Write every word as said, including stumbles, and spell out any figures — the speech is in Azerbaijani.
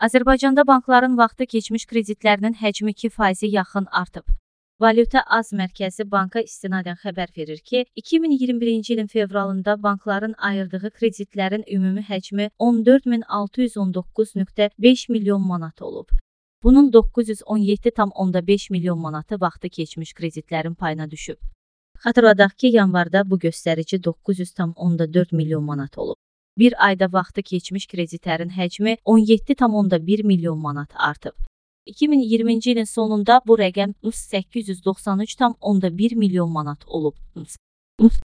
Azərbaycanda bankların vaxtı keçmiş kreditlərinin həcmi iki faizə yaxın artıb. Valyuta Az Mərkəzi Banka istinadən xəbər verir ki, iki min iyirmi birinci ilin fevralında bankların ayırdığı kreditlərin ümumi həcmi on dörd min altı yüz on doqquz nöqtə beş milyon manat olub. Bunun doqquz yüz on yeddi nöqtə onda beş milyon manatı vaxtı keçmiş kreditlərin payına düşüb. Xatırladaq ki, yanvarda bu göstərici doqquz yüz nöqtə onda dörd milyon manat olub. Bir ayda vaxtı keçmiş kreditlərin həcmi on yeddi nöqtə onda bir milyon manat artıb. iki min iyirminci ilin sonunda bu rəqəm səkkiz yüz doxsan üç nöqtə onda bir milyon manat olub.